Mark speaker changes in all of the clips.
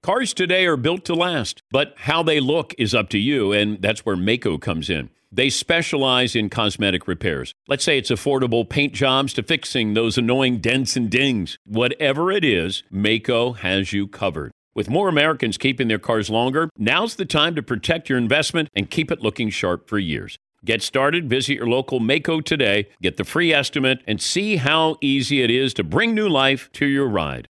Speaker 1: Cars today are built to last, but how they look is up to you, and that's where Maaco comes in. They specialize in cosmetic repairs. Let's say it's affordable paint jobs to fixing those annoying dents and dings. Whatever it is, Maaco has you covered. With more Americans keeping their cars longer, now's the time to protect your investment and keep it looking sharp for years. Get started, visit your local Maaco today, get the free estimate, and see how easy it is to bring new life to your ride.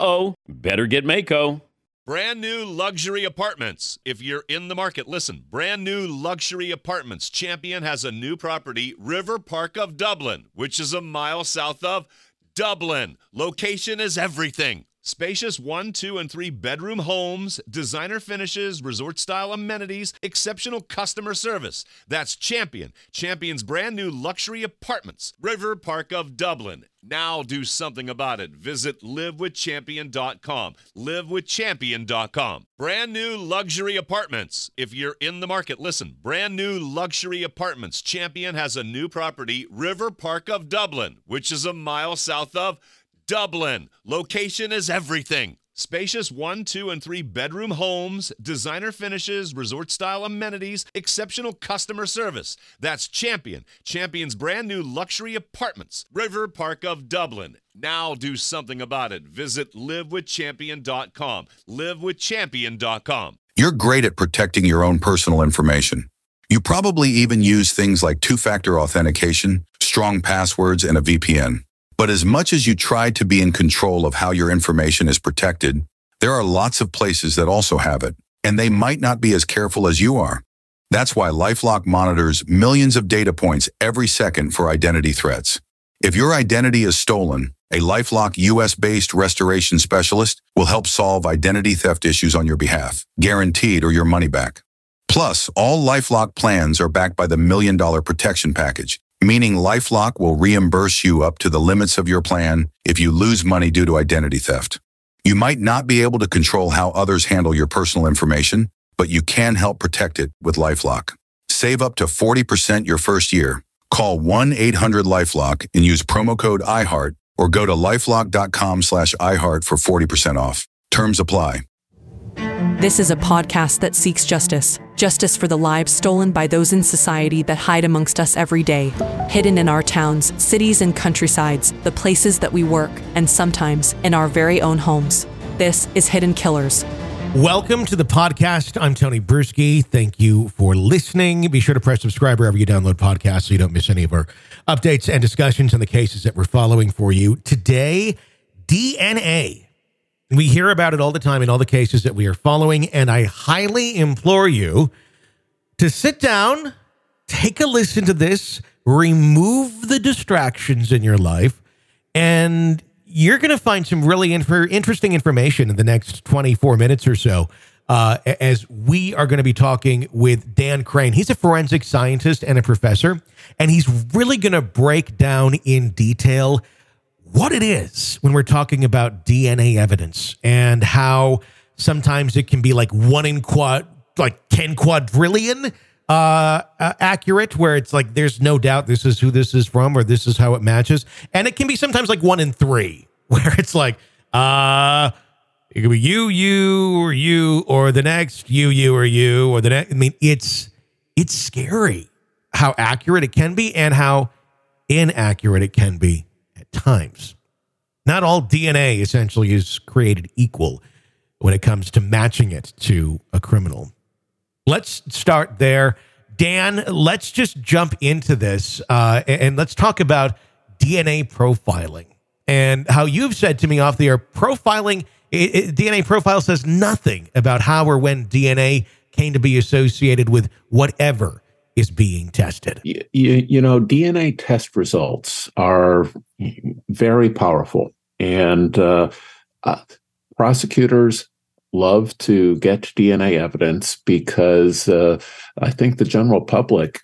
Speaker 1: Better get Maaco.
Speaker 2: Brand new luxury apartments. If you're in the market, listen. Brand new luxury apartments. Champion has a new property, River Park of Dublin, which is a mile south of Dublin. Location is everything. Spacious 1, 2, and 3 bedroom homes, designer finishes, resort-style amenities, exceptional customer service. That's Champion. Champion's brand new luxury apartments, River Park of Dublin. Now do something about it. Visit livewithchampion.com. Livewithchampion.com. Brand new luxury apartments. If you're in the market, listen. Brand new luxury apartments. Champion has a new property, River Park of Dublin, which is a mile south of Dublin. Location is everything. Spacious 1, 2, and 3 bedroom homes, designer finishes, resort-style amenities, exceptional customer service. That's Champion. Champion's brand new luxury apartments, River Park of Dublin. Now do something about it. Visit livewithchampion.com. Livewithchampion.com.
Speaker 3: You're great at protecting your own personal information. You probably even use things like two-factor authentication, strong passwords, and a VPN. But as much as you try to be in control of how your information is protected, there are lots of places that also have it, and they might not be as careful as you are. That's why LifeLock monitors millions of data points every second for identity threats. If your identity is stolen, a LifeLock US-based restoration specialist will help solve identity theft issues on your behalf, guaranteed or your money back. Plus, all LifeLock plans are backed by the $1 Million Protection Package, meaning LifeLock will reimburse you up to the limits of your plan if you lose money due to identity theft. You might not be able to control how others handle your personal information, but you can help protect it with LifeLock. Save up to 40% your first year. Call 1-800-LifeLock and use promo code iHeart or go to lifelock.com/iHeart for 40% off. Terms apply.
Speaker 4: This is a podcast that seeks justice. Justice for the lives stolen by those in society that hide amongst us every day. Hidden in our towns, cities, and countrysides, the places that we work, and sometimes in our very own homes. This is Hidden Killers.
Speaker 5: Welcome to the podcast. I'm Tony Bruschi. Thank you for listening. Be sure to press subscribe wherever you download podcasts so you don't miss any of our updates and discussions on the cases that we're following for you. Today, DNA. We hear about it all the time in all the cases that we are following, and I highly implore you to sit down, take a listen to this, remove the distractions in your life, and you're going to find some really interesting information in the next 24 minutes or so as we are going to be talking with Dan Crane. He's a forensic scientist and a professor, and he's really going to break down in detail what it is when we're talking about DNA evidence and how sometimes it can be like 10 quadrillion accurate, where it's like there's no doubt this is who this is from or this is how it matches. And it can be sometimes like 1 in 3, where it's like, it could be you, or the next you, or you, or the next. I mean, it's scary how accurate it can be and how inaccurate it can be at times. Not all DNA essentially is created equal when it comes to matching it to a criminal. Let's start there. Dan, let's just jump into this and let's talk about DNA profiling and how you've said to me off the air, profiling, DNA profile says nothing about how or when DNA came to be associated with whatever is being tested.
Speaker 6: You know, DNA test results are very powerful, and prosecutors love to get DNA evidence because I think the general public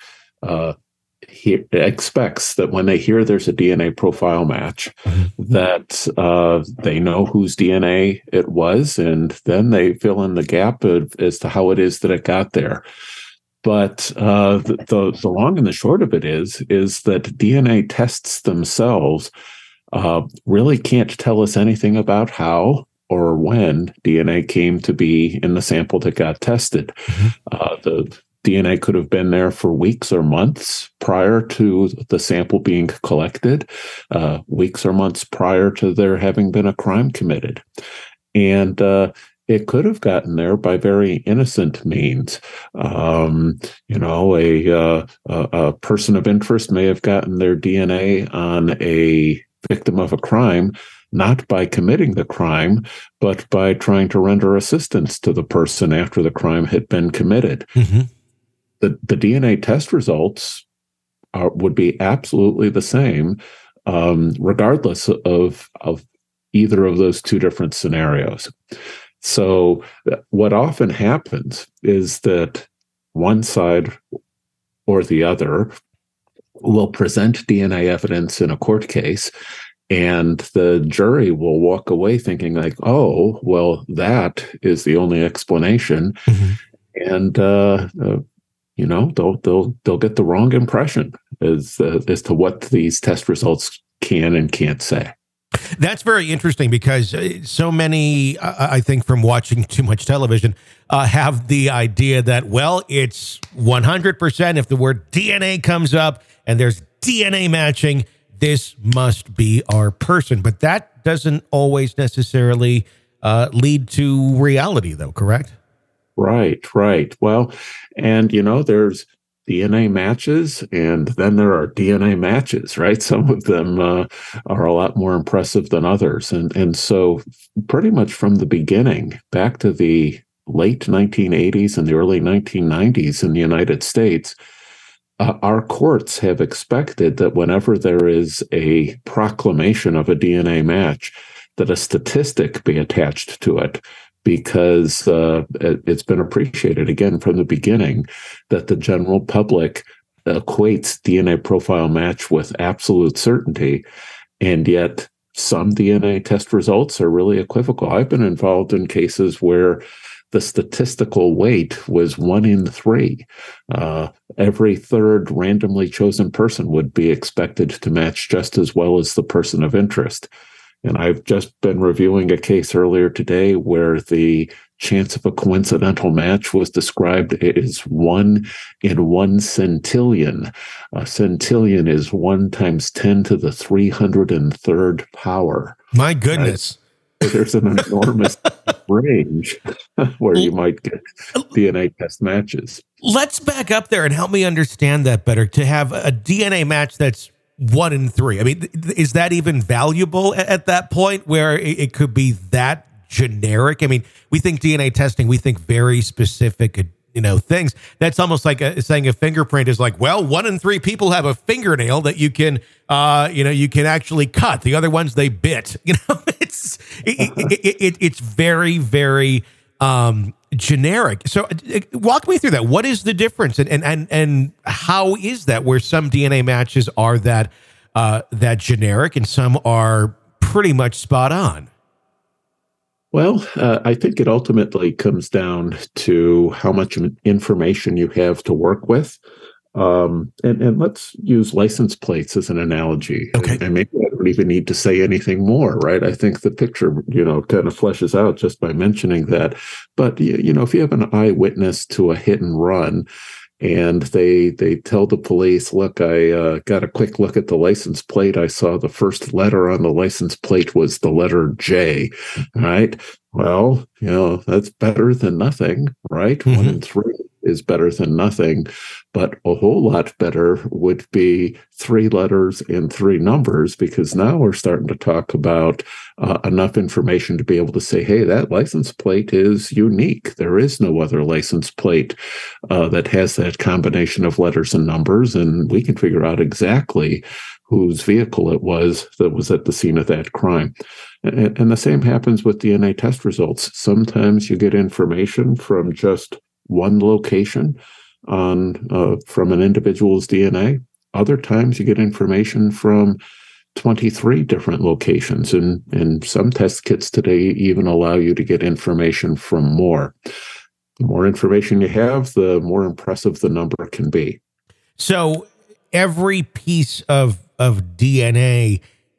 Speaker 6: expects that when they hear there's a DNA profile match, that they know whose DNA it was, and then they fill in the gap as to how it is that it got there. But the long and the short of it is that DNA tests themselves really can't tell us anything about how or when DNA came to be in the sample that got tested. The DNA could have been there for weeks or months prior to the sample being collected, weeks or months prior to there having been a crime committed. And it could have gotten there by very innocent means. A person of interest may have gotten their DNA on a victim of a crime, not by committing the crime, but by trying to render assistance to the person after the crime had been committed. The DNA test results would be absolutely the same, regardless of either of those two different scenarios. So what often happens is that one side or the other will present DNA evidence in a court case, and the jury will walk away thinking like, oh, well, that is the only explanation. And, they'll get the wrong impression as to what these test results can and can't say.
Speaker 5: That's very interesting because so many, I think, from watching too much television, have the idea that, well, it's 100%. If the word DNA comes up and there's DNA matching, this must be our person. But that doesn't always necessarily lead to reality, though, correct?
Speaker 6: Right. Well, and, there's DNA matches, and then there are DNA matches, right? Some of them are a lot more impressive than others. And so pretty much from the beginning, back to the late 1980s and the early 1990s in the United States, our courts have expected that whenever there is a proclamation of a DNA match, that a statistic be attached to it, because it's been appreciated, again, from the beginning, that the general public equates DNA profile match with absolute certainty, and yet some DNA test results are really equivocal. I've been involved in cases where the statistical weight was 1 in 3. Every third randomly chosen person would be expected to match just as well as the person of interest. And I've just been reviewing a case earlier today where the chance of a coincidental match was described as 1 in 1 centillion. A centillion is 1 times 10 to the 303rd power.
Speaker 5: My goodness.
Speaker 6: Right? So there's an enormous range where you might get DNA test matches.
Speaker 5: Let's back up there and help me understand that better. To have a DNA match that's 1 in 3. I mean, is that even valuable at that point where it could be that generic? I mean, we think DNA testing, we think very specific, things. That's almost like saying a fingerprint is like, well, 1 in 3 people have a fingernail that you can, you can actually cut. The other ones they bit. It's very, very generic. So walk me through that. What is the difference, and how is that where some DNA matches are that generic and some are pretty much spot on?
Speaker 6: Well, I think it ultimately comes down to how much information you have to work with. And let's use license plates as an analogy.
Speaker 5: Okay.
Speaker 6: And maybe I don't even need to say anything more, right? I think the picture, kind of fleshes out just by mentioning that. But, if you have an eyewitness to a hit and run and they tell the police, look, I got a quick look at the license plate. I saw the first letter on the license plate was the letter J, right? Well, that's better than nothing, right? Mm-hmm. 1 in 3 is better than nothing, but a whole lot better would be 3 letters and 3 numbers, because now we're starting to talk about enough information to be able to say, hey, that license plate is unique. There is no other license plate that has that combination of letters and numbers, and we can figure out exactly whose vehicle it was that was at the scene of that crime. And the same happens with DNA test results. Sometimes you get information from just one location from an individual's DNA. Other times you get information from 23 different locations, and some test kits today even allow you to get information from more. The more information you have, the more impressive the number can be.
Speaker 5: So every piece of DNA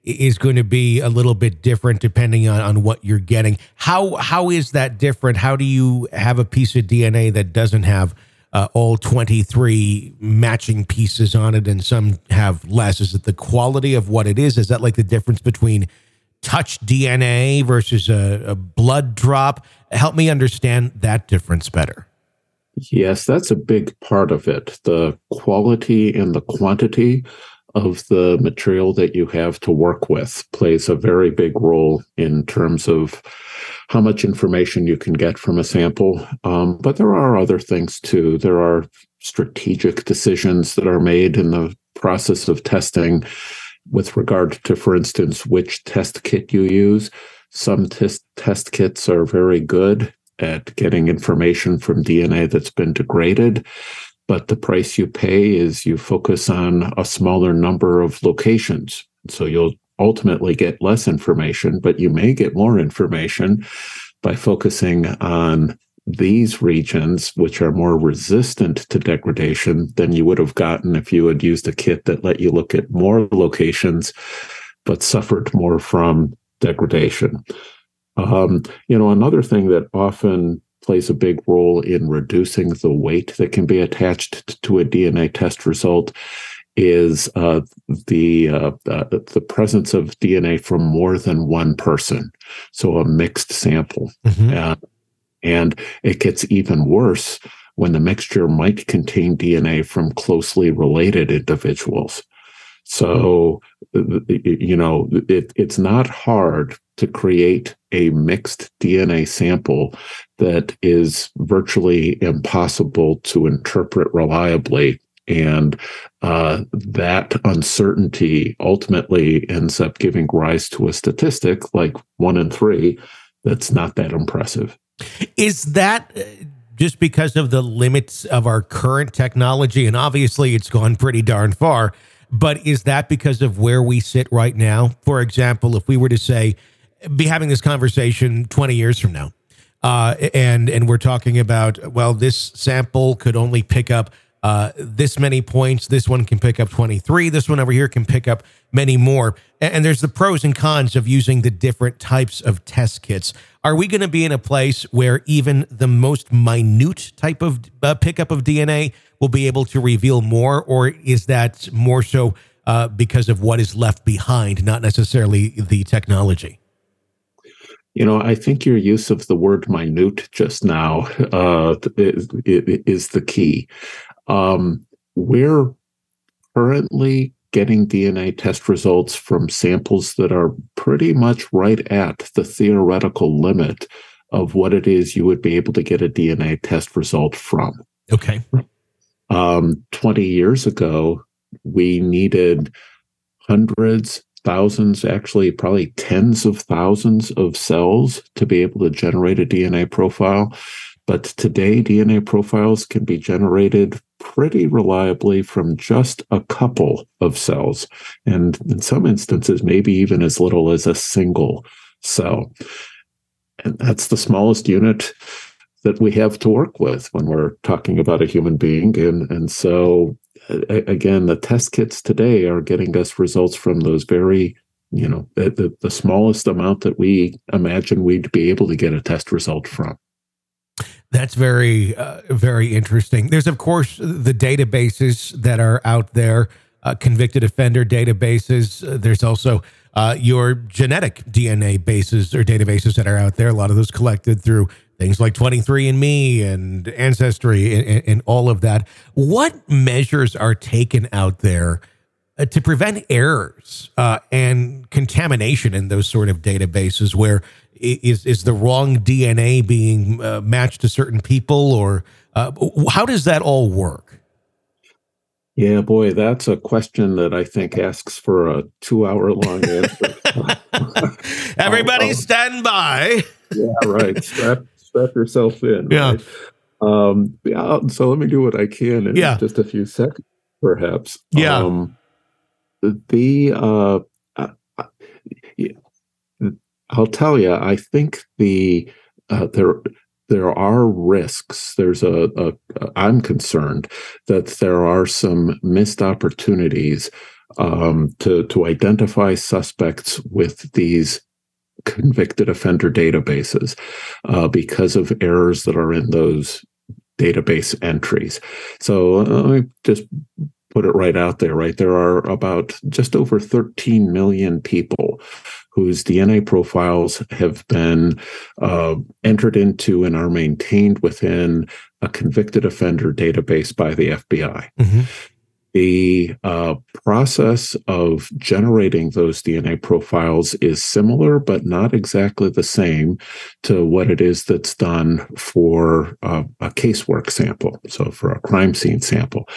Speaker 5: is going to be a little bit different depending on what you're getting. How is that different? How do you have a piece of DNA that doesn't have all 23 matching pieces on it and some have less? Is it the quality of what it is? Is that like the difference between touch DNA versus a blood drop? Help me understand that difference better.
Speaker 6: Yes, that's a big part of it. The quality and the quantity of the material that you have to work with plays a very big role in terms of how much information you can get from a sample. But there are other things too. There are strategic decisions that are made in the process of testing with regard to, for instance, which test kit you use. Some test kits are very good at getting information from DNA that's been degraded, but the price you pay is you focus on a smaller number of locations. So you'll ultimately get less information, but you may get more information by focusing on these regions, which are more resistant to degradation than you would have gotten if you had used a kit that let you look at more locations, but suffered more from degradation. Another thing that often plays a big role in reducing the weight that can be attached to a DNA test result is the presence of DNA from more than one person, so a mixed sample. Mm-hmm. And it gets even worse when the mixture might contain DNA from closely related individuals. So, it's not hard to create a mixed DNA sample that is virtually impossible to interpret reliably. And that uncertainty ultimately ends up giving rise to a statistic like 1 in 3 that's not that impressive.
Speaker 5: Is that just because of the limits of our current technology? And obviously it's gone pretty darn far, but is that because of where we sit right now? For example, if we were to say, be having this conversation 20 years from now, and we're talking about, well, this sample could only pick up this many points. This one can pick up 23. This one over here can pick up many more. And there's the pros and cons of using the different types of test kits. Are we going to be in a place where even the most minute type of pickup of DNA will be able to reveal more? Or is that more so because of what is left behind, not necessarily the technology?
Speaker 6: I think your use of the word minute just now is the key. We're currently getting DNA test results from samples that are pretty much right at the theoretical limit of what it is you would be able to get a DNA test result from.
Speaker 5: Okay.
Speaker 6: 20 years ago, we needed hundreds, thousands, actually probably tens of thousands of cells to be able to generate a DNA profile. But today, DNA profiles can be generated pretty reliably from just a couple of cells, and in some instances, maybe even as little as a single cell. And that's the smallest unit that we have to work with when we're talking about a human being. And so, again, the test kits today are getting us results from those very, the smallest amount that we imagine we'd be able to get a test result from.
Speaker 5: That's very, very interesting. There's, of course, the databases that are out there, convicted offender databases. There's also your genetic DNA bases or databases that are out there. A lot of those collected through things like 23andMe and Ancestry and all of that. What measures are taken out there to prevent errors and contamination in those sort of databases where is the wrong DNA being matched to certain people, or how does that all work?
Speaker 6: Yeah, boy, that's a question that I think asks for a 2-hour-long answer.
Speaker 5: Everybody stand by.
Speaker 6: Yeah, right. Strap yourself in.
Speaker 5: Yeah.
Speaker 6: Right? So let me do what I can in just a few seconds, perhaps.
Speaker 5: Yeah.
Speaker 6: I'll tell you, I think there are risks. I'm concerned that there are some missed opportunities to identify suspects with these convicted offender databases because of errors that are in those database entries. So let me just put it right out there, right? There are about just over 13 million people whose DNA profiles have been entered into and are maintained within a convicted offender database by the FBI.
Speaker 5: Mm-hmm.
Speaker 6: The process of generating those DNA profiles is similar, but not exactly the same to what it is that's done for a casework sample, so for a crime scene sample.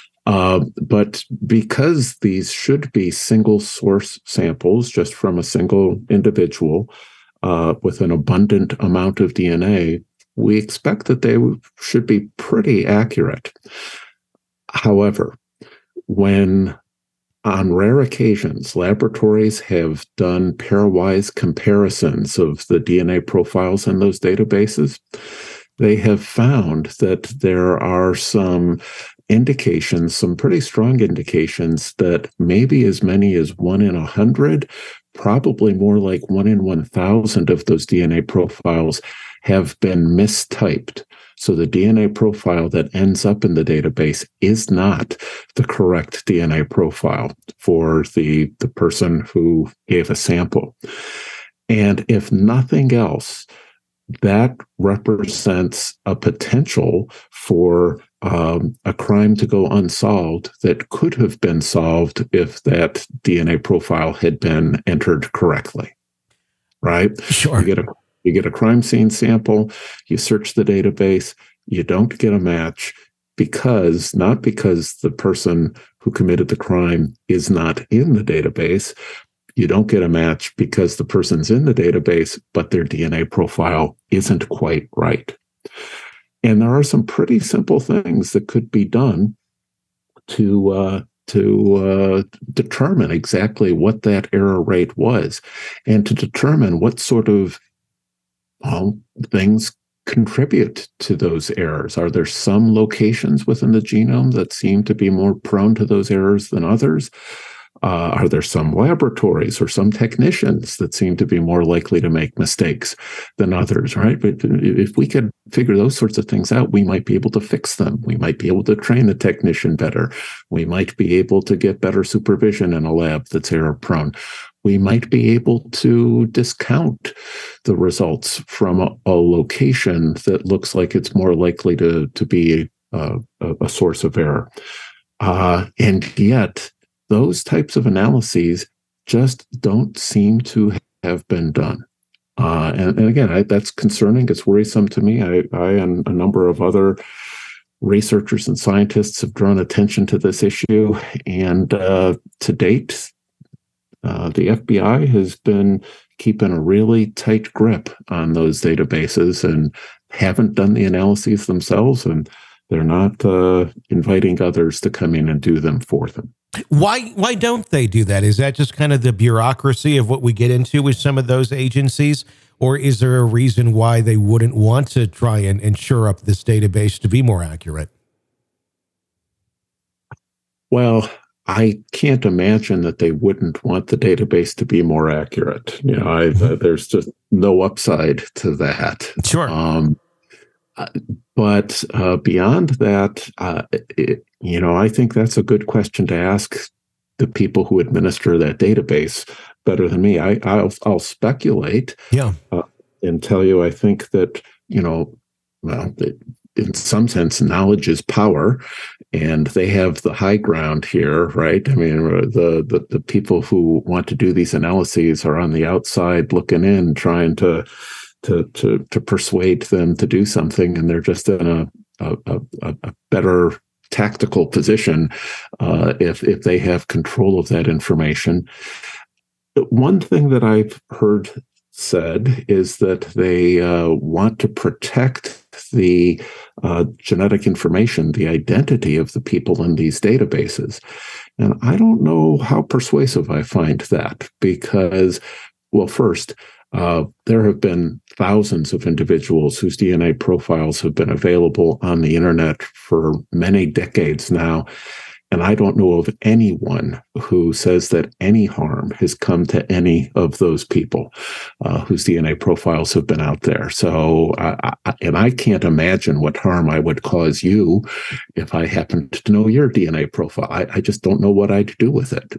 Speaker 6: But because these should be single source samples just from a single individual with an abundant amount of DNA, we expect that they should be pretty accurate. However, when on rare occasions laboratories have done pairwise comparisons of the DNA profiles in those databases, they have found that there are some indications, some pretty strong indications that maybe as many as 1 in 100, probably more like 1 in 1,000 of those DNA profiles have been mistyped. So the DNA profile that ends up in the database is not the correct DNA profile for the person who gave a sample. And if nothing else, that represents a potential for a crime to go unsolved that could have been solved if that DNA profile had been entered correctly, right?
Speaker 5: Sure.
Speaker 6: You get a crime scene sample, you search the database, you don't get a match not because the person who committed the crime is not in the database. You don't get a match because the person's in the database, but their DNA profile isn't quite right. And there are some pretty simple things that could be done to determine exactly what that error rate was and to determine what sort of things contribute to those errors. Are there some locations within the genome that seem to be more prone to those errors than others? Are there some laboratories or some technicians that seem to be more likely to make mistakes than others, right? But if we could figure those sorts of things out, we might be able to fix them. We might be able to train the technician better. We might be able to get better supervision in a lab that's error prone. We might be able to discount the results from a location that looks like it's more likely to be a source of error. And yet, those types of analyses just don't seem to have been done. And again, that's concerning. It's worrisome to me. I and a number of other researchers and scientists have drawn attention to this issue. And to date, the FBI has been keeping a really tight grip on those databases and haven't done the analyses themselves. And they're not inviting others to come in and do them for them.
Speaker 5: Why don't they do that? Is that just kind of the bureaucracy of what we get into with some of those agencies? Or is there a reason why they wouldn't want to try and shore up this database to be more accurate?
Speaker 6: Well, I can't imagine that they wouldn't want the database to be more accurate. You know, there's just no upside to that.
Speaker 5: Sure.
Speaker 6: But beyond that, I think that's a good question to ask the people who administer that database better than me. I'll speculate, and tell you. I think that in some sense, knowledge is power, and they have the high ground here, right? I mean, the people who want to do these analyses are on the outside looking in, trying to persuade them to do something, and they're just in a better tactical position if they have control of that information. One thing that I've heard said is that they want to protect the genetic information, the identity of the people in these databases. And I don't know how persuasive I find that because, well, first, there have been thousands of individuals whose DNA profiles have been available on the internet for many decades now. And I don't know of anyone who says that any harm has come to any of those people whose DNA profiles have been out there. So, I can't imagine what harm I would cause you if I happened to know your DNA profile. I just don't know what I'd do with it.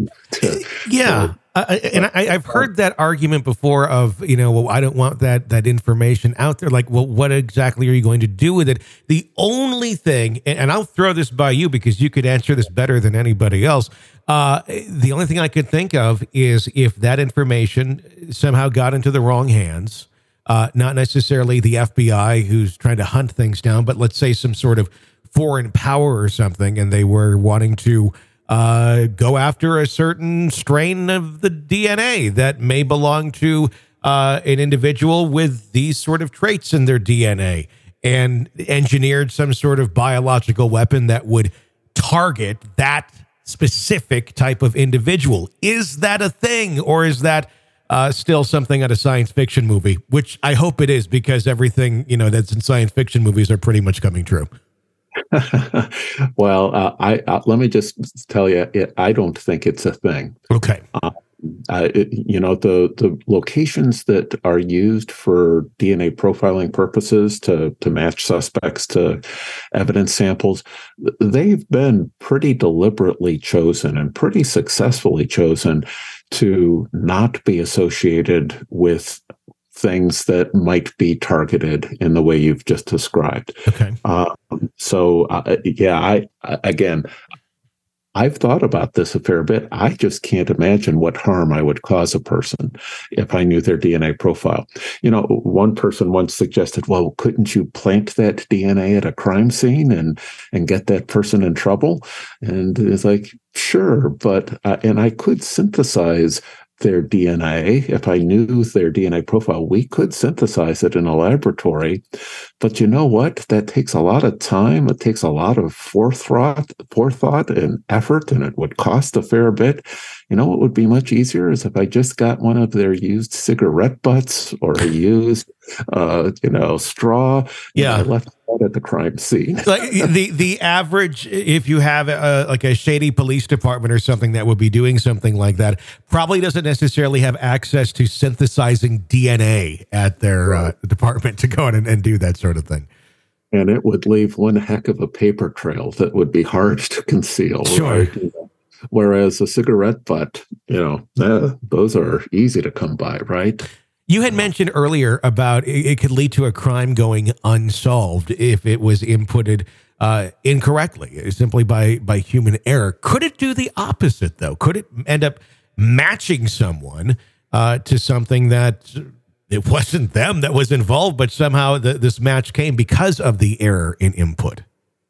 Speaker 5: I've heard that argument before of, well, I don't want that information out there. Like, well, what exactly are you going to do with it? The only thing, and I'll throw this by you because you could answer this better than anybody else. The only thing I could think of is if that information somehow got into the wrong hands, not necessarily the FBI who's trying to hunt things down, but let's say some sort of foreign power or something, and they were wanting to go after a certain strain of the DNA that may belong to an individual with these sort of traits in their DNA, and engineered some sort of biological weapon that would target that specific type of individual. Is that a thing, or is that still something out of science fiction movie? Which I hope it is, because everything that's in science fiction movies are pretty much coming true.
Speaker 6: Well, let me just tell you, I don't think it's a thing.
Speaker 5: Okay.
Speaker 6: The locations that are used for DNA profiling purposes to match suspects to evidence samples, they've been pretty deliberately chosen and pretty successfully chosen to not be associated with things that might be targeted in the way you've just described.
Speaker 5: Okay.
Speaker 6: I've thought about this a fair bit. I just can't imagine what harm I would cause a person if I knew their DNA profile. One person once suggested, well, couldn't you plant that DNA at a crime scene and get that person in trouble? And it's like, sure, but and I could synthesize their DNA. If I knew their DNA profile, we could synthesize it in a laboratory. But you know what? That takes a lot of time. It takes a lot of forethought and effort, and it would cost a fair bit. What would be much easier is if I just got one of their used cigarette butts or a used, straw.
Speaker 5: Yeah.
Speaker 6: I left that at the crime scene.
Speaker 5: Like the average, if you have like a shady police department or something that would be doing something like that, probably doesn't necessarily have access to synthesizing DNA at their department to go in and do that sort of thing.
Speaker 6: And it would leave one heck of a paper trail that would be hard to conceal.
Speaker 5: Sure.
Speaker 6: Right? Whereas a cigarette butt, those are easy to come by, right?
Speaker 5: You had mentioned earlier about it could lead to a crime going unsolved if it was inputted incorrectly, simply by human error. Could it do the opposite, though? Could it end up matching someone to something that it wasn't them that was involved, but somehow this match came because of the error in input?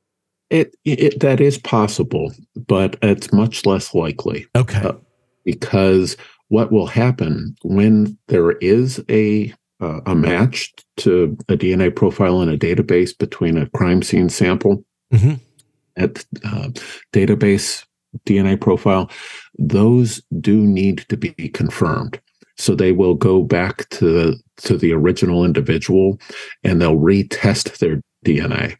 Speaker 6: That is possible, but it's much less likely.
Speaker 5: Okay.
Speaker 6: Because what will happen when there is a match to a DNA profile in a database between a crime scene sample
Speaker 5: mm-hmm.
Speaker 6: at database DNA profile, those do need to be confirmed. So they will go back to the original individual and they'll retest their DNA.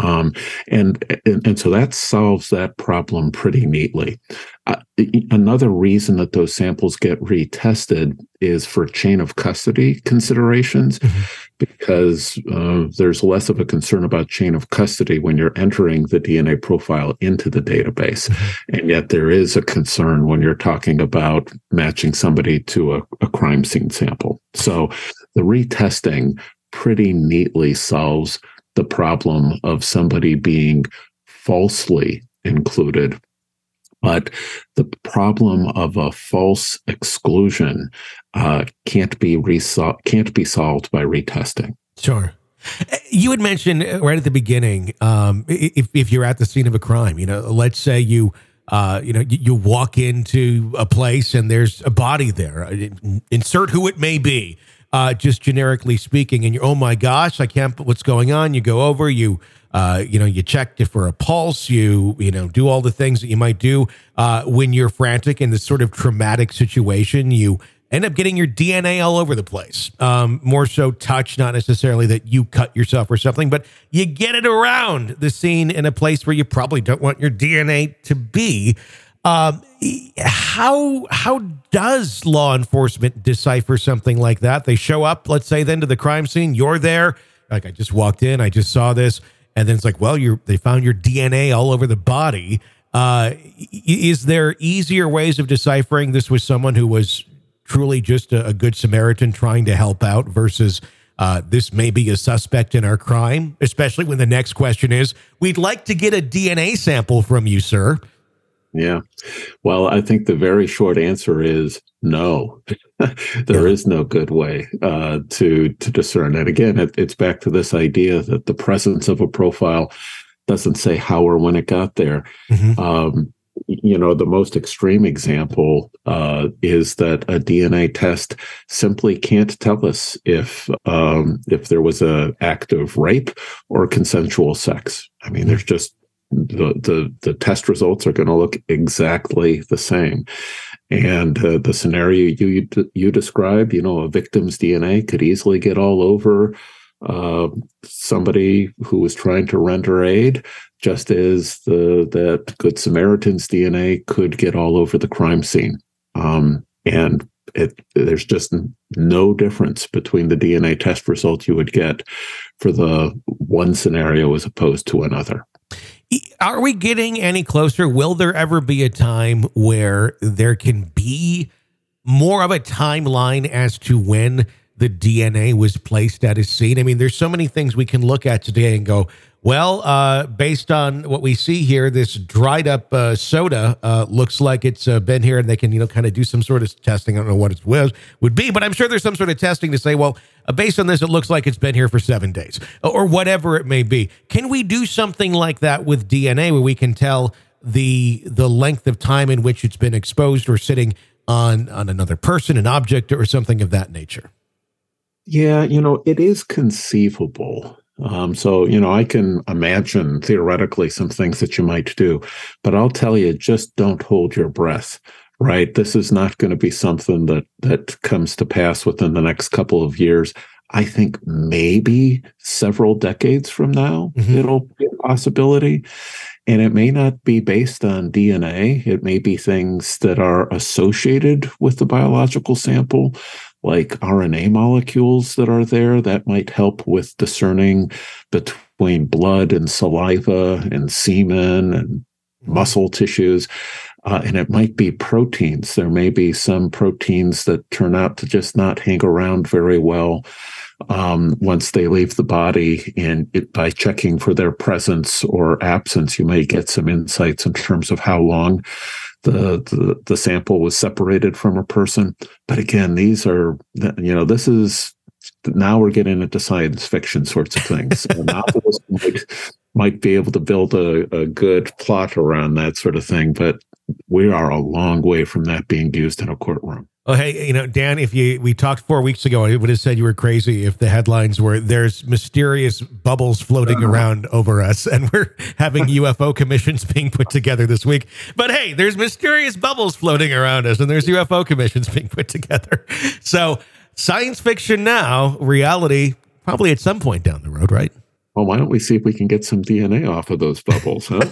Speaker 6: And so that solves that problem pretty neatly. Another reason that those samples get retested is for chain of custody considerations, mm-hmm. because there's less of a concern about chain of custody when you're entering the DNA profile into the database. Mm-hmm. And yet there is a concern when you're talking about matching somebody to a crime scene sample. So the retesting pretty neatly solves the problem of somebody being falsely included. But the problem of a false exclusion can't be solved by retesting.
Speaker 5: Sure. You had mentioned right at the beginning, if you're at the scene of a crime, let's say you walk into a place and there's a body there. Insert who it may be. Just generically speaking, and you're, oh my gosh, I can't, what's going on? You go over, you check for a pulse, you do all the things that you might do when you're frantic in this sort of traumatic situation. You end up getting your DNA all over the place. More so touch, not necessarily that you cut yourself or something, but you get it around the scene in a place where you probably don't want your DNA to be. How does law enforcement decipher something like that? They show up, let's say, then to the crime scene. You're there. Like, I just walked in. I just saw this. And then it's like, well, they found your DNA all over the body. Is there easier ways of deciphering this was someone who was truly just a good Samaritan trying to help out versus this may be a suspect in our crime, especially when the next question is, we'd like to get a DNA sample from you, sir.
Speaker 6: Yeah. Well, I think the very short answer is no. There is no good way to discern. And again, it's back to this idea that the presence of a profile doesn't say how or when it got there. Mm-hmm. The most extreme example is that a DNA test simply can't tell us if there was an act of rape or consensual sex. I mean, there's just the test results are going to look exactly the same. And the scenario you described, a victim's DNA could easily get all over somebody who was trying to render aid, just as that Good Samaritan's DNA could get all over the crime scene. And there's just no difference between the DNA test result you would get for the one scenario as opposed to another.
Speaker 5: Are we getting any closer? Will there ever be a time where there can be more of a timeline as to when the DNA was placed at a scene? I mean, there's so many things we can look at today and go, well, based on what we see here, this dried up soda looks like it's been here, and they can, kind of do some sort of testing. I don't know what it would be, but I'm sure there's some sort of testing to say, well, based on this, it looks like it's been here for 7 days or whatever it may be. Can we do something like that with DNA where we can tell the length of time in which it's been exposed or sitting on another person, an object, or something of that nature?
Speaker 6: Yeah, it is conceivable. So I can imagine theoretically some things that you might do, but I'll tell you, just don't hold your breath, right? This is not going to be something that comes to pass within the next couple of years. I think maybe several decades from now, it'll be a possibility. And it may not be based on DNA. It may be things that are associated with the biological sample, like RNA molecules that are there that might help with discerning between blood and saliva and semen and muscle tissues. And it might be proteins. There may be some proteins that turn out to just not hang around very well once they leave the body. And by checking for their presence or absence, you may get some insights in terms of how long the sample was separated from a person. But again, these are, this is, now we're getting into science fiction sorts of things. Novelists might be able to build a good plot around that sort of thing, but we are a long way from that being used in a courtroom.
Speaker 5: Oh, hey, Dan, we talked 4 weeks ago, I would have said you were crazy if the headlines were there's mysterious bubbles floating around over us, and we're having UFO commissions being put together this week. But hey, there's mysterious bubbles floating around us, and there's UFO commissions being put together. So science fiction now, reality probably at some point down the road, right?
Speaker 6: Well, why don't we see if we can get some DNA off of those bubbles, huh?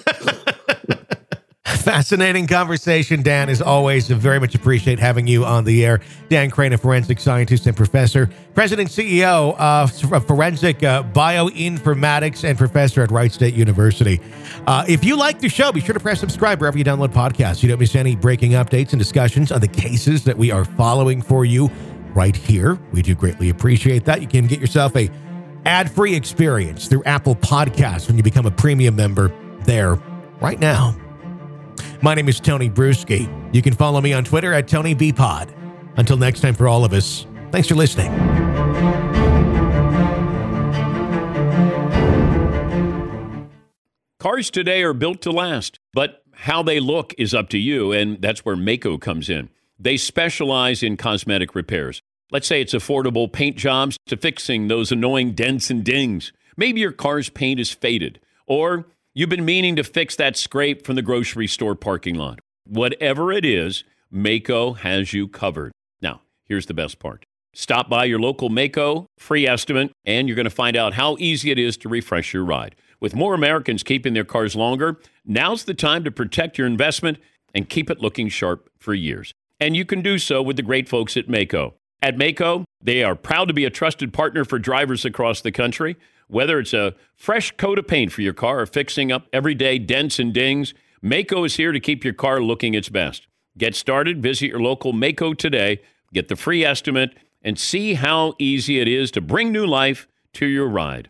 Speaker 5: Fascinating conversation, Dan. As always, I very much appreciate having you on the air. Dan Crane, a forensic scientist and professor, president and CEO of Forensic Bioinformatics and professor at Wright State University. If you like the show, be sure to press subscribe wherever you download podcasts. You don't miss any breaking updates and discussions on the cases that we are following for you right here. We do greatly appreciate that. You can get yourself a ad-free experience through Apple Podcasts when you become a premium member there right now. My name is Tony Bruschi. You can follow me on Twitter at TonyBPod. Until next time, for all of us, thanks for listening.
Speaker 1: Cars today are built to last, but how they look is up to you, and that's where Maaco comes in. They specialize in cosmetic repairs. Let's say it's affordable paint jobs to fixing those annoying dents and dings. Maybe your car's paint is faded, or you've been meaning to fix that scrape from the grocery store parking lot. Whatever it is, Maaco has you covered. Now, Here's the best part. Stop by your local Maaco, free estimate, and you're going to find out how easy it is to refresh your ride. With more Americans keeping their cars longer, now's the time to protect your investment and keep it looking sharp for years. And you can do so with the great folks at Maaco. At Maaco, they are proud to be a trusted partner for drivers across the country. Whether it's a fresh coat of paint for your car or fixing up everyday dents and dings, Maaco is here to keep your car looking its best. Get started, visit your local Maaco today, get the free estimate, and see how easy it is to bring new life to your ride.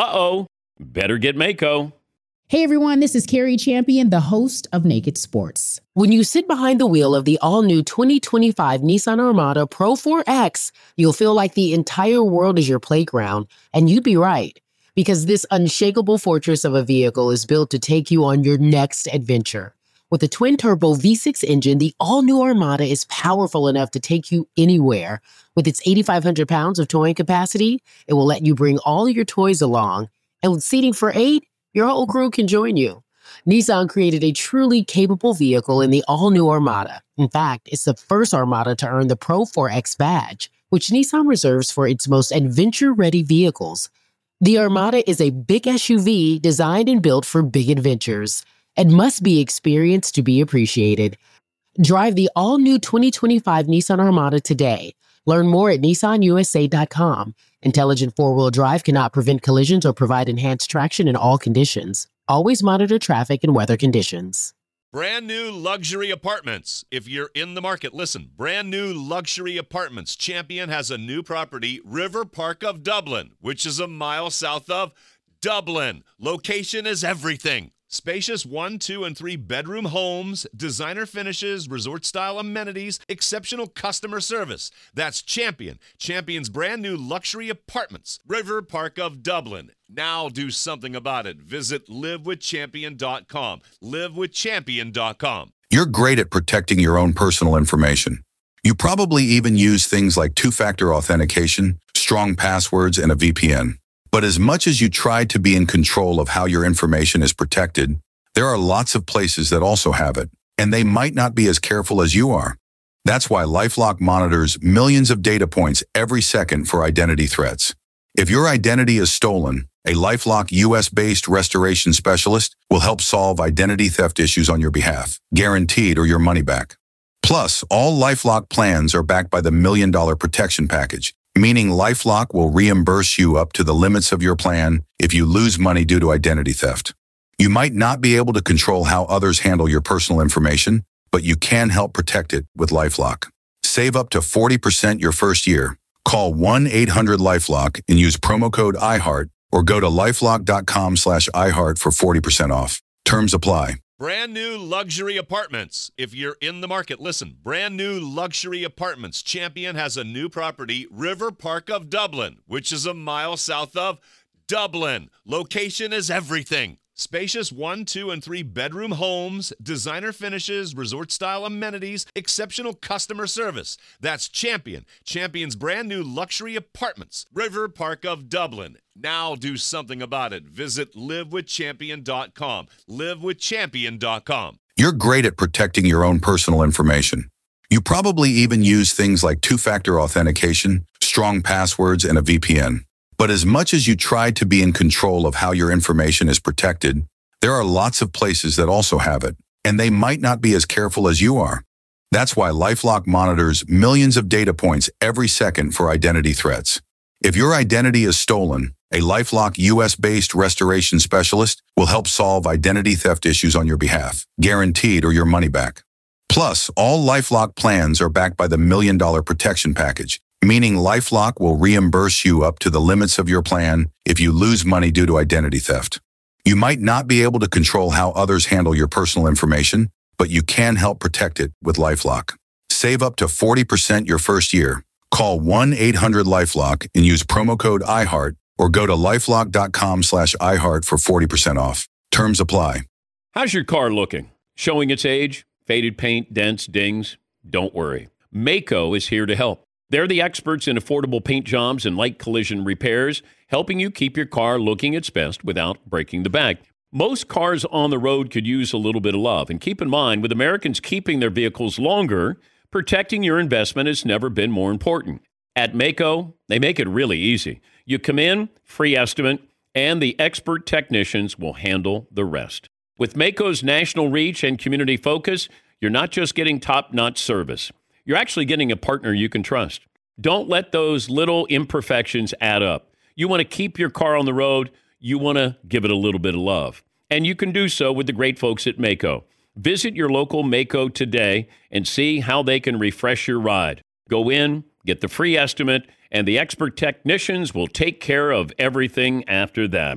Speaker 1: Better get Maaco.
Speaker 7: Hey everyone, this is Carrie Champion, the host of Naked Sports.
Speaker 8: When you sit behind the wheel of the all-new 2025 Nissan Armada Pro 4X, you'll feel like the entire world is your playground, and you'd be right. Because this unshakable fortress of a vehicle is built to take you on your next adventure. With a twin-turbo V6 engine, the all-new Armada is powerful enough to take you anywhere. With its 8,500 pounds of towing capacity, it will let you bring all your toys along. And with seating for 8, your whole crew can join you. Nissan created a truly capable vehicle in the all-new Armada. In fact, it's the first Armada to earn the Pro 4X badge, which Nissan reserves for its most adventure-ready vehicles. The Armada is a big SUV designed and built for big adventures and must be experienced to be appreciated. Drive the all-new 2025 Nissan Armada today. Learn more at nissanusa.com. Intelligent four-wheel drive cannot prevent collisions or provide enhanced traction in all conditions. Always monitor traffic and weather conditions.
Speaker 2: Brand new luxury apartments. If you're in the market, listen. Brand new luxury apartments. Champion has a new property, River Park of Dublin, which is a mile south of Dublin. Location is everything. Spacious 1, 2, and 3 bedroom homes, designer finishes, resort-style amenities, exceptional customer service. That's Champion. Champion's brand new luxury apartments, River Park of Dublin. Now do something about it. Visit livewithchampion.com. Livewithchampion.com.
Speaker 3: You're great at protecting your own personal information. You probably even use things like two-factor authentication, strong passwords, and a VPN. But as much as you try to be in control of how your information is protected, there are lots of places that also have it, and they might not be as careful as you are. That's why LifeLock monitors millions of data points every second for identity threats. If your identity is stolen, a LifeLock US-based restoration specialist will help solve identity theft issues on your behalf, guaranteed or your money back. Plus, all LifeLock plans are backed by the $1 Million Protection Package, meaning LifeLock will reimburse you up to the limits of your plan if you lose money due to identity theft. You might not be able to control how others handle your personal information, but you can help protect it with LifeLock. Save up to 40% your first year. Call 1-800-LifeLock and use promo code iHeart or go to lifelock.com/iHeart for 40% off. Terms apply.
Speaker 2: Brand new luxury apartments. If you're in the market, listen. Brand new luxury apartments. Champion has a new property, River Park of Dublin, which is a mile south of Dublin. Location is everything. Spacious 1, 2, and 3 bedroom homes, designer finishes, resort-style amenities, exceptional customer service. That's Champion. Champion's brand new luxury apartments, River Park of Dublin. Now do something about it. Visit livewithchampion.com. Livewithchampion.com.
Speaker 3: You're great at protecting your own personal information. You probably even use things like two-factor authentication, strong passwords, and a VPN. But as much as you try to be in control of how your information is protected, there are lots of places that also have it, and they might not be as careful as you are. That's why LifeLock monitors millions of data points every second for identity threats. If your identity is stolen, a LifeLock US-based restoration specialist will help solve identity theft issues on your behalf, guaranteed or your money back. Plus, all LifeLock plans are backed by the $1 Million Protection Package, meaning LifeLock will reimburse you up to the limits of your plan if you lose money due to identity theft. You might not be able to control how others handle your personal information, but you can help protect it with LifeLock. Save up to 40% your first year. Call 1-800-LifeLock and use promo code iHeart or go to lifelock.com/iHeart for 40% off. Terms apply.
Speaker 1: How's your car looking? Showing its age? Faded paint, dents, dings? Don't worry. Maaco is here to help. They're the experts in affordable paint jobs and light collision repairs, helping you keep your car looking its best without breaking the bank. Most cars on the road could use a little bit of love. And keep in mind, with Americans keeping their vehicles longer, protecting your investment has never been more important. At Mako, they make it really easy. You come in, free estimate, and the expert technicians will handle the rest. With Mako's national reach and community focus, you're not just getting top-notch service. You're actually getting a partner you can trust. Don't let those little imperfections add up. You want to keep your car on the road. You want to give it a little bit of love. And you can do so with the great folks at Mako. Visit your local Mako today and see how they can refresh your ride. Go in, get the free estimate, and the expert technicians will take care of everything after that.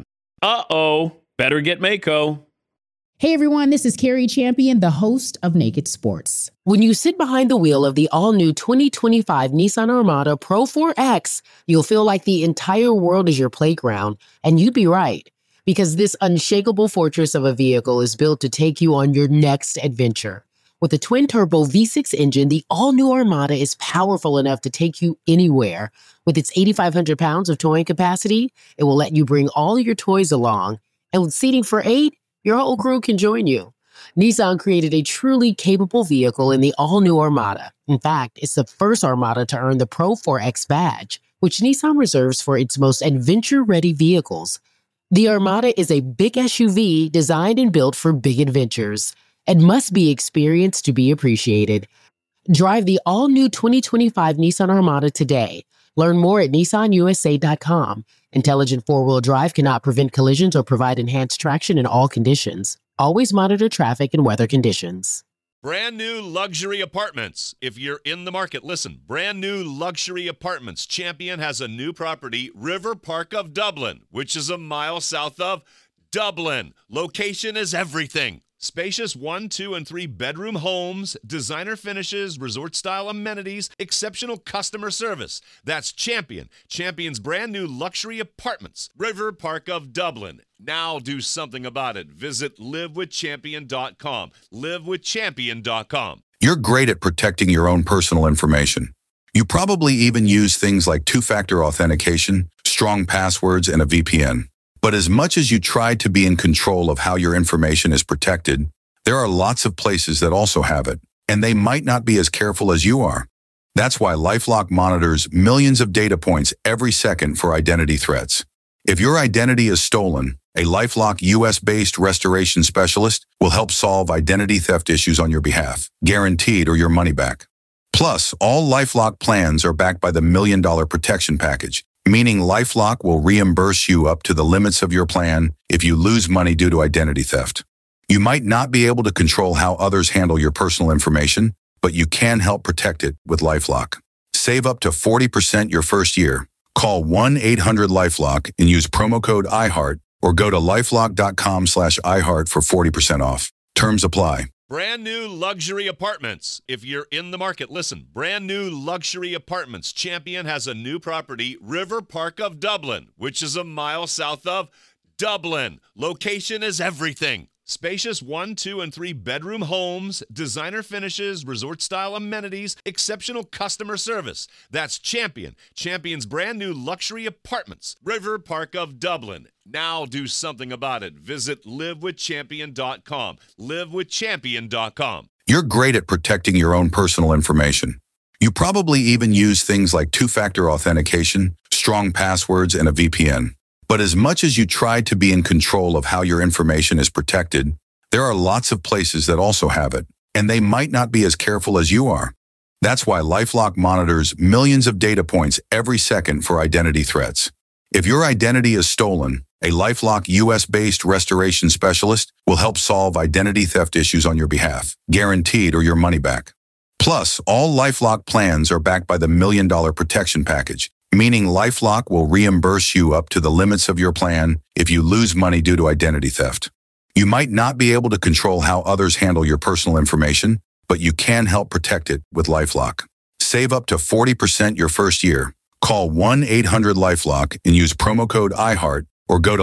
Speaker 1: Better get Mako.
Speaker 7: Hey everyone, this is Carrie Champion, the host of Naked Sports.
Speaker 8: When you sit behind the wheel of the all-new 2025 Nissan Armada Pro 4X, you'll feel like the entire world is your playground, and you'd be right. Because this unshakable fortress of a vehicle is built to take you on your next adventure. With a twin-turbo V6 engine, the all-new Armada is powerful enough to take you anywhere. With its 8,500 pounds of towing capacity, it will let you bring all your toys along. And with seating for 8, your whole crew can join you. Nissan created a truly capable vehicle in the all-new Armada. In fact, it's the first Armada to earn the Pro 4X badge, which Nissan reserves for its most adventure-ready vehicles. The Armada is a big SUV designed and built for big adventures and must be experienced to be appreciated. Drive the all-new 2025 Nissan Armada today. Learn more at nissanusa.com. Intelligent four-wheel drive cannot prevent collisions or provide enhanced traction in all conditions. Always monitor traffic and weather conditions.
Speaker 2: Brand new luxury apartments. If you're in the market, listen. Brand new luxury apartments. Champion has a new property, River Park of Dublin, which is a mile south of Dublin. Location is everything. Spacious 1, 2, and 3 bedroom homes, designer finishes, resort-style amenities, exceptional customer service. That's Champion. Champion's brand new luxury apartments, River Park of Dublin. Now do something about it. Visit livewithchampion.com. Livewithchampion.com.
Speaker 3: You're great at protecting your own personal information. You probably even use things like two-factor authentication, strong passwords, and a VPN. But as much as you try to be in control of how your information is protected, there are lots of places that also have it, and they might not be as careful as you are. That's why LifeLock monitors millions of data points every second for identity threats. If your identity is stolen, a LifeLock US-based restoration specialist will help solve identity theft issues on your behalf, guaranteed or your money back. Plus, all LifeLock plans are backed by the $1 Million Protection Package, meaning LifeLock will reimburse you up to the limits of your plan if you lose money due to identity theft. You might not be able to control how others handle your personal information, but you can help protect it with LifeLock. Save up to 40% your first year. Call 1-800-LifeLock and use promo code iHeart or go to lifelock.com/iHeart for 40% off. Terms apply.
Speaker 2: Brand new luxury apartments. If you're in the market, listen. Brand new luxury apartments. Champion has a new property, River Park of Dublin, which is a mile south of Dublin. Location is everything. Spacious 1, 2, and 3 bedroom homes, designer finishes, resort-style amenities, exceptional customer service. That's Champion. Champion's brand new luxury apartments, River Park of Dublin. Now do something about it. Visit livewithchampion.com. Livewithchampion.com.
Speaker 3: You're great at protecting your own personal information. You probably even use things like two-factor authentication, strong passwords, and a VPN. But as much as you try to be in control of how your information is protected, there are lots of places that also have it, and they might not be as careful as you are. That's why LifeLock monitors millions of data points every second for identity threats. If your identity is stolen, a LifeLock US-based restoration specialist will help solve identity theft issues on your behalf, guaranteed or your money back. Plus, all LifeLock plans are backed by the $1 Million Protection Package, meaning LifeLock will reimburse you up to the limits of your plan if you lose money due to identity theft. You might not be able to control how others handle your personal information, but you can help protect it with LifeLock. Save up to 40% your first year. Call 1-800-LifeLock and use promo code iHeart or go to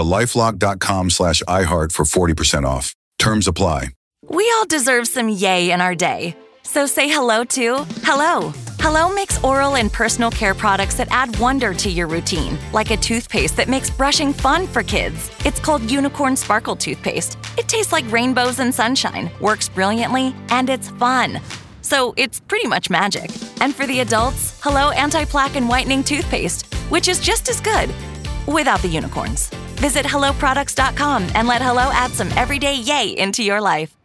Speaker 3: lifelock.com/iHeart for 40% off. Terms apply.
Speaker 9: We all deserve some yay in our day. So say hello to Hello. Hello makes oral and personal care products that add wonder to your routine, like a toothpaste that makes brushing fun for kids. It's called Unicorn Sparkle Toothpaste. It tastes like rainbows and sunshine, works brilliantly, and it's fun. So it's pretty much magic. And for the adults, Hello Anti-Plaque and Whitening Toothpaste, which is just as good without the unicorns. Visit HelloProducts.com and let Hello add some everyday yay into your life.